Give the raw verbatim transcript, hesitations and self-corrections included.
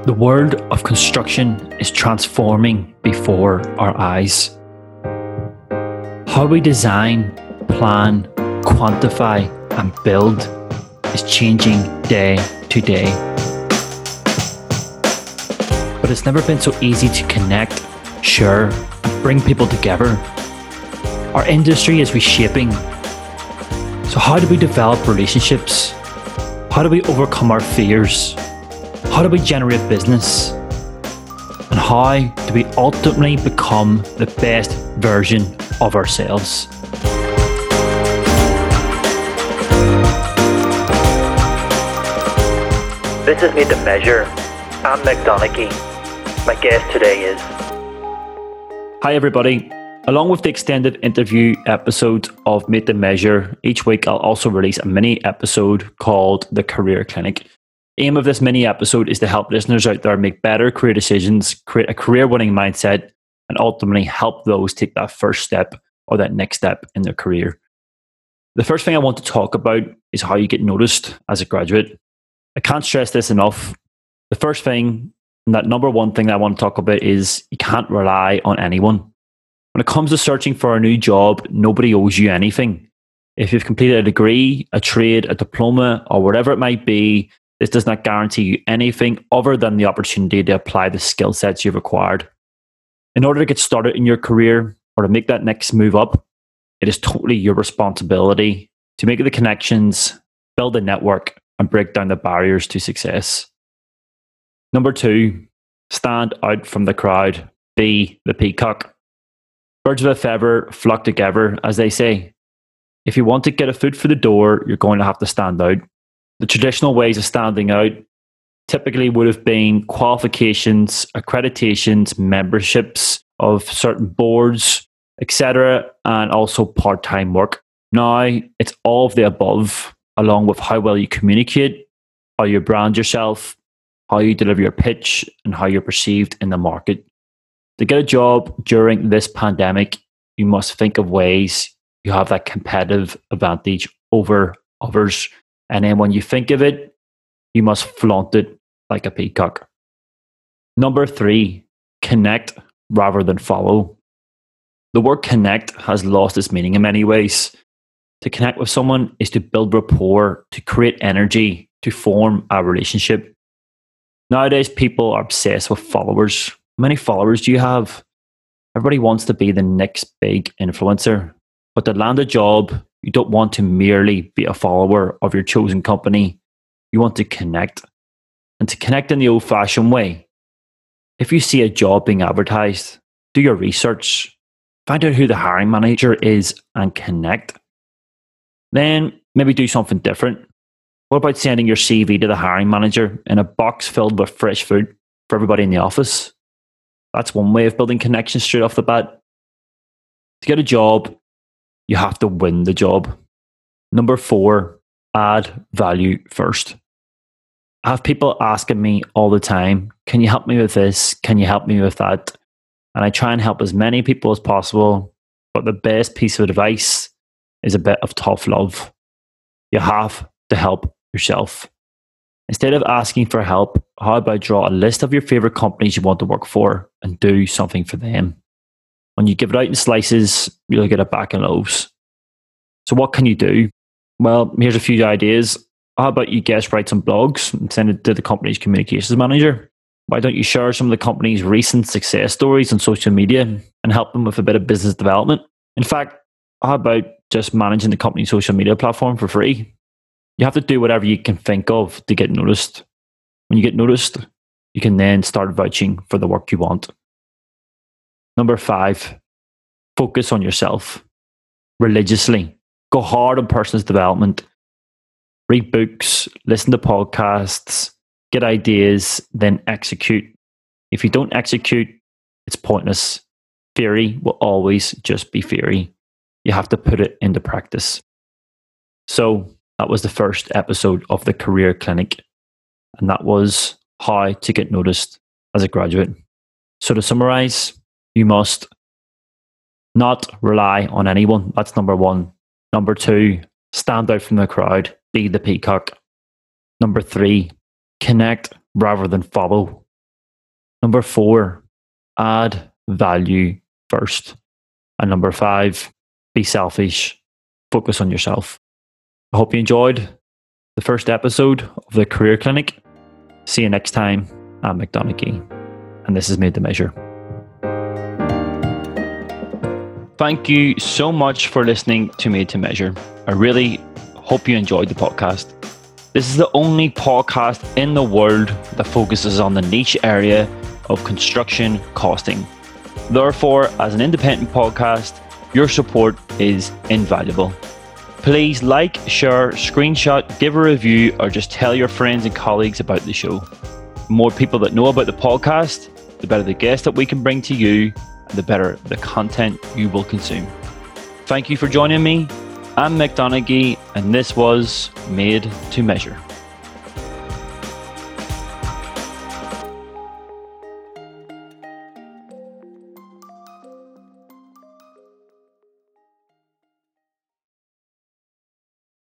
The world of construction is transforming before our eyes. How we design, plan, quantify, and build is changing day to day. But it's never been so easy to connect, share, and bring people together. Our industry is reshaping. So how do we develop relationships? How do we overcome our fears? How do we generate business? And how do we ultimately become the best version of ourselves? This is Meet the Measure. I'm Mick Donaghy. My guest today is... Hi everybody. Along with the extended interview episodes of Meet the Measure, each week I'll also release a mini episode called The Career Clinic. The aim of this mini episode is to help listeners out there make better career decisions, create a career-winning mindset, and ultimately help those take that first step or that next step in their career. The first thing I want to talk about is how you get noticed as a graduate. I can't stress this enough. The first thing, and that number one thing that I want to talk about, is you can't rely on anyone. When it comes to searching for a new job, nobody owes you anything. If you've completed a degree, a trade, a diploma, or whatever it might be, this does not guarantee you anything other than the opportunity to apply the skill sets you've acquired. In order to get started in your career or to make that next move up, it is totally your responsibility to make the connections, build a network, and break down the barriers to success. Number two, stand out from the crowd. Be the peacock. Birds of a feather flock together, as they say. If you want to get a foot through the door, you're going to have to stand out. The traditional ways of standing out typically would have been qualifications, accreditations, memberships of certain boards, et cetera, and also part-time work. Now, it's all of the above, along with how well you communicate, how you brand yourself, how you deliver your pitch, and how you're perceived in the market. To get a job during this pandemic, you must think of ways you have that competitive advantage over others. And then when you think of it, you must flaunt it like a peacock. Number three, connect rather than follow. The word connect has lost its meaning in many ways. To connect with someone is to build rapport, to create energy, to form a relationship. Nowadays, people are obsessed with followers. How many followers do you have? Everybody wants to be the next big influencer. But to land a job, you don't want to merely be a follower of your chosen company. You want to connect. And to connect in the old-fashioned way, if you see a job being advertised, do your research. Find out who the hiring manager is and connect. Then maybe do something different. What about sending your C V to the hiring manager in a box filled with fresh food for everybody in the office? That's one way of building connections straight off the bat. To get a job, you have to win the job. Number four, add value first. I have people asking me all the time, can you help me with this? Can you help me with that? And I try and help as many people as possible. But the best piece of advice is a bit of tough love. You have to help yourself. Instead of asking for help, how about draw a list of your favorite companies you want to work for and do something for them? When you give it out in slices, you'll get it back in loaves. So what can you do? Well, here's a few ideas. How about you guest write some blogs and send it to the company's communications manager? Why don't you share some of the company's recent success stories on social media and help them with a bit of business development? In fact, how about just managing the company's social media platform for free? You have to do whatever you can think of to get noticed. When you get noticed, you can then start vouching for the work you want. Number five, focus on yourself religiously. Go hard on personal development. Read books, listen to podcasts, get ideas, then execute. If you don't execute, it's pointless. Theory will always just be theory. You have to put it into practice. So that was the first episode of the Career Clinic. And that was how to get noticed as a graduate. So to summarize, you must not rely on anyone. That's number one. Number two, stand out from the crowd. Be the peacock. Number three, connect rather than follow. Number four, add value first. And number five, be selfish. Focus on yourself. I hope you enjoyed the first episode of the Career Clinic. See you next time. I'm Mick Donaghy, and this is Made to Measure. Thank you so much for listening to Made to Measure. I really hope you enjoyed the podcast. This is the only podcast in the world that focuses on the niche area of construction costing. Therefore, as an independent podcast, your support is invaluable. Please like, share, screenshot, give a review, or just tell your friends and colleagues about the show. The more people that know about the podcast, the better the guests that we can bring to you, and the better the content you will consume. Thank you for joining me. I'm Mick Donaghy, and this was Made to Measure.